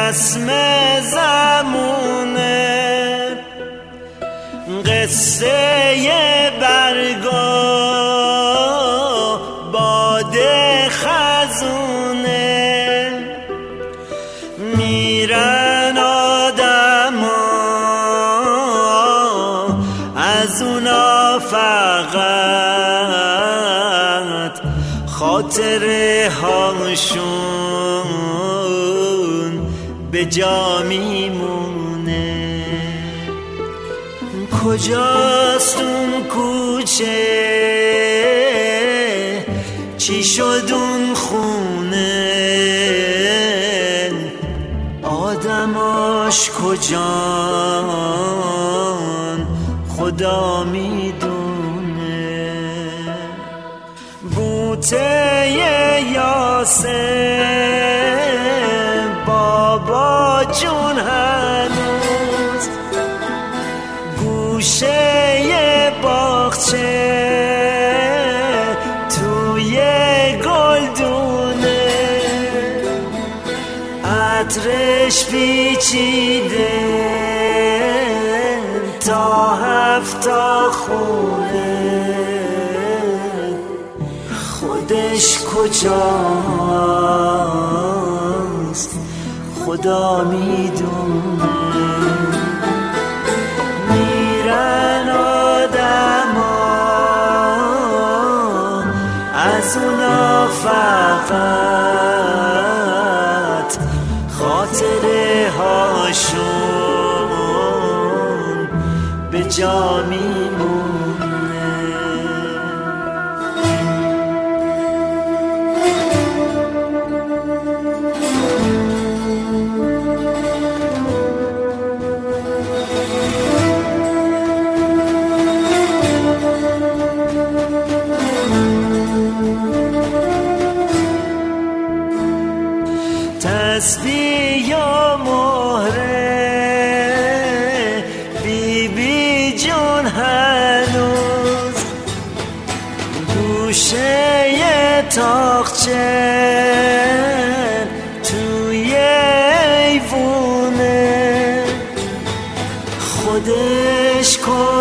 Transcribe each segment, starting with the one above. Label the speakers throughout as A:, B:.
A: رسم زمونه، قصه برگا باد خزونه، میرن آدما از اونا فقط خاطره هاشون به جا میمونه. کجاست اون کوچه، چی شد اون خونه، آدماش کجان خدا میدونه. بوته یاسه بابا جون هنوز گوشه باغچه توی گلدونه، عطرش پیچیده تا 7 خونه، خودش کجاست خدا میدونه. میرن آدما از اونا فقط خاطره هاشون به جا میمونه. تسبیح و مهره بی بی جون هنوز گوشه تاقچه توی ایوونه، خودش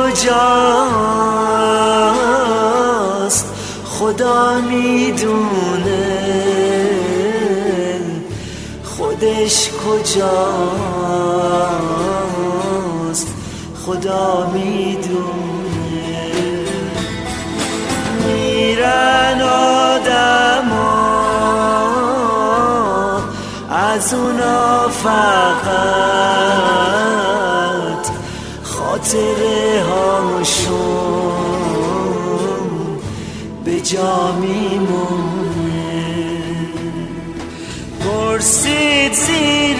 A: کجاست خدا میدونه، خودش کجاست خدا میدونه. میرن آدما از اونا فقط خاطره هاشون به جا میمونه. پرسید زیر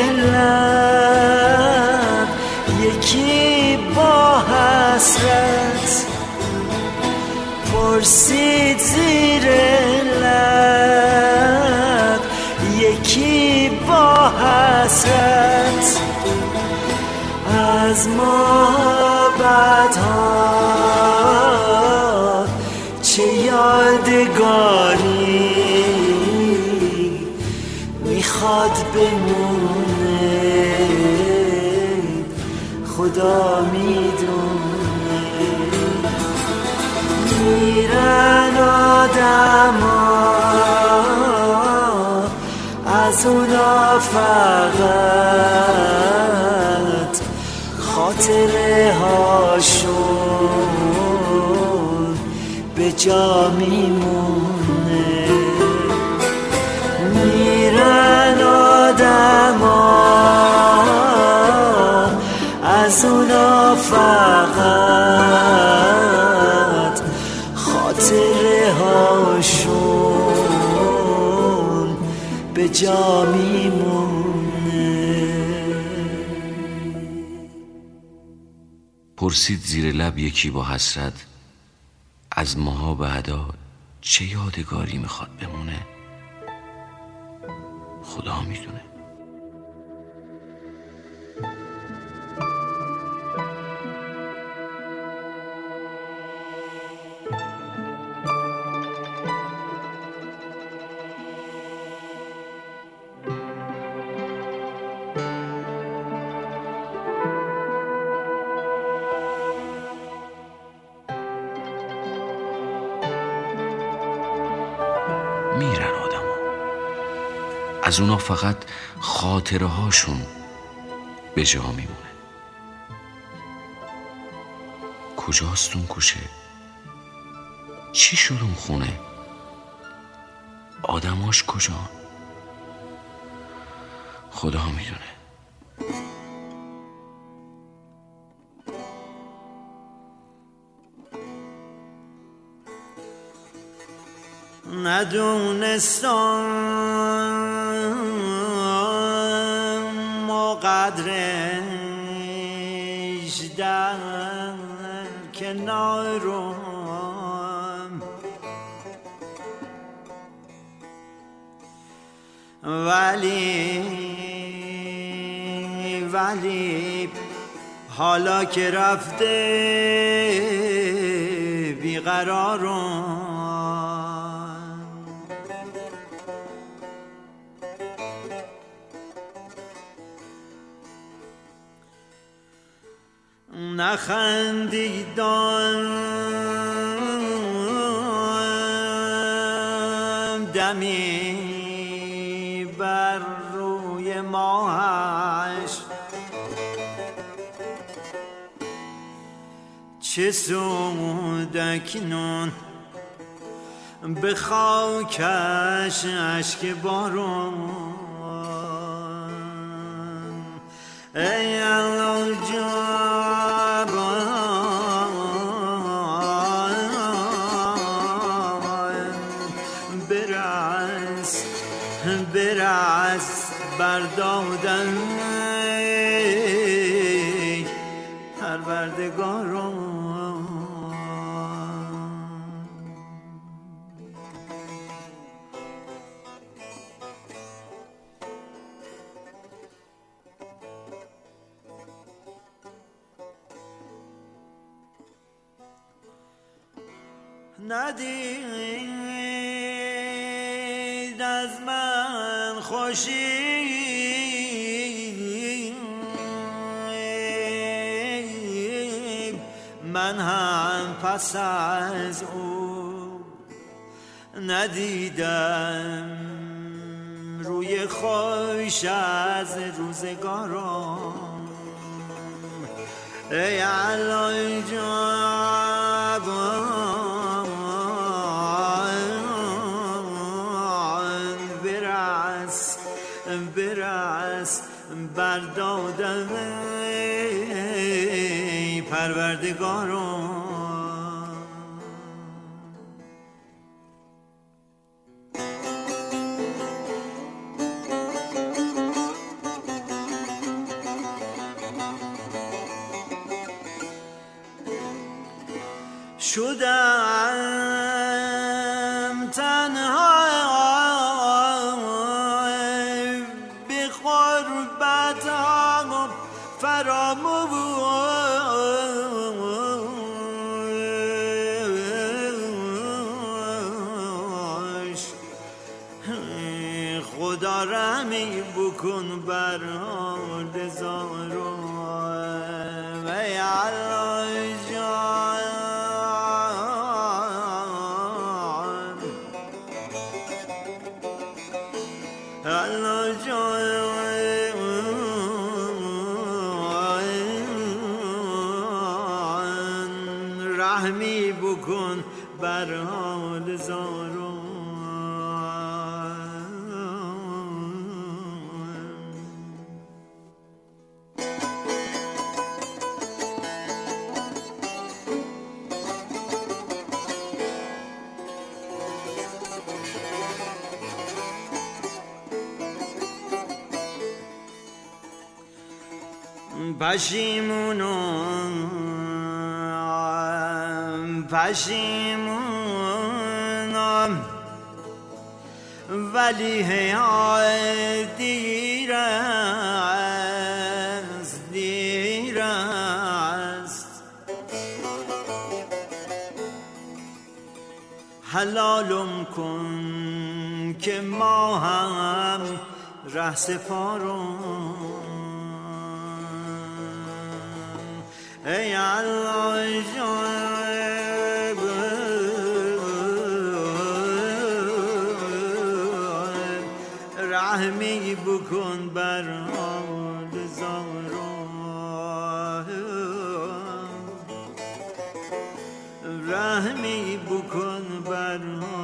A: لب یکی با حسرت، پرسید زیر لب یکی با حسرت، از محبت‌ها چه یادگاری میخواد بمونه، خدا میدونه. میرن آدما از اونا فقط خاطره هاشون به جا میمونه. میرن آدما از اونا فقط خاطره هاشون به جا میمونه.
B: پرسید زیر لب یکی با حسرت، از ماها بعدا چه یادگاری میخواد بمونه، خدا میدونه. از اونا فقط خاطره هاشون به جا میمونه. کجاست اون کوچه؟ چی شد اون خونه؟ آدماش کجا؟ خدا میدونه.
A: ندونستم و قدرش در کنارم، ولی حالا که رفته بیقرارم، نخندیدم دمی بر روی ماهش، چه سود اکنون به خاکش اشک بارون. ای الله جان برس بردادن پروردگارم. ندید از من خوشی من هم پس از او ندیدم روی خوش از روزگارم. ای الله جان برس بردادم پروردگارم. شدم تنها به غربت فراموش. خدا رحمی بکن بر حال زارم. ای الله جان الله جان رحمی بکن بر حال زارم. پشیمونم ولی دیر است حلالم کن که ما هم ره سپارم. ای الله جان رحمی بکن بر حال زارم، رحمی بکن بر حال